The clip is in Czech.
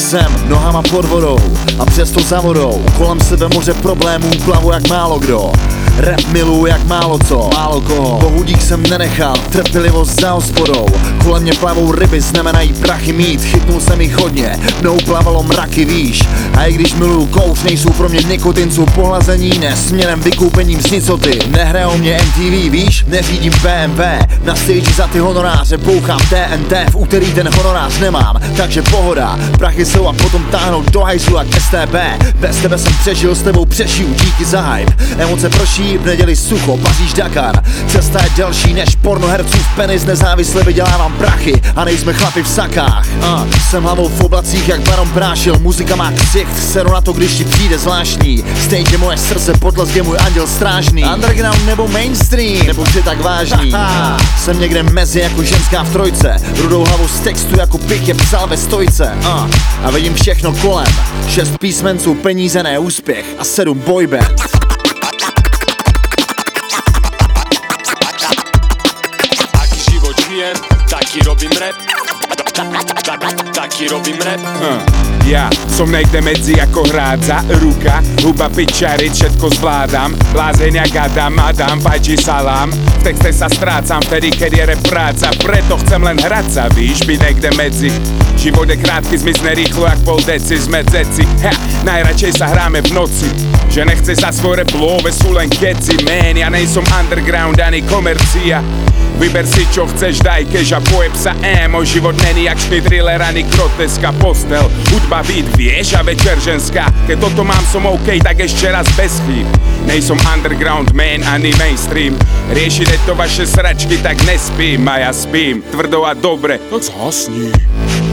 jsem nohama pod vodou a přesto za vodou. Kolem sebe moře problémů, plavu jak málo kdo. Rap miluju jak málo co, málo koho. Bohudík jsem nenechal, trpělivost za hospodou. Kolem mě plavou ryby, znamenají prachy mít. Chytnul jsem jich hodně, mnou plavalo mraky, víš. A i když miluju kouř, nejsou pro mě nikotinců pohlazení, ne směrem vykoupením z nicoty. Nehrajou mě MTV, víš, neřídím BMW. Na stage za ty honoráře bouchám TNT. V úterý ten honorář nemám, takže pohoda. Prachy jsou a potom táhnou do hajzlu jak STB. Bez tebe jsem přežil, s tebou přežiju, díky za hype. Emoce proší, v neděli sucho, Paříž, Dakar. Cesta je delší než pornoherců v penis. Nezávisle vydělávám prachy a nejsme chlapi v sakách. Jsem hlavou v oblacích jak baron prášil. Muzika má ksicht, seru na to, když ti přijde zvláštní. Stage je moje srdce, potlesk je můj anděl strážný. Underground nebo mainstream, nebo vždy tak vážný. Jsem někde mezi jako ženská v trojce. Rudou hlavu z textu jako pich je psal ve stojce. A vidím všechno kolem. 6 písmenců, peníze, ne úspěch a 7 boyband. Taký robím rap. Taký robím rap. Ja som nejde medzi ako hrádza. Ruka, huba, pičariť, všetko zvládam. Blázeň jak Adam, Adam, páči salám. V texte sa strácam vtedy, keď je rap práca. Preto chcem len hrať sa, víš, byť niekde medzi. Život je krátky, zmizne rýchlo jak pol deci. Sme dzeci, najradšej sa hráme v noci. Že nechce sa svoj rap love, sú len keci. Man, ja nejsom underground ani komercia. Vyber si čo chceš, daj kež a pojeb sa emo. Život není akčný thriller ani groteska. Postel, hudba, beat, vieš a večer ženská. Keď toto mám som OK, tak ešte raz bez chýb. Nejsom underground man ani mainstream. Riešite to vaše sračky, tak nespím. A ja spím, tvrdo a dobre, tak zhasni.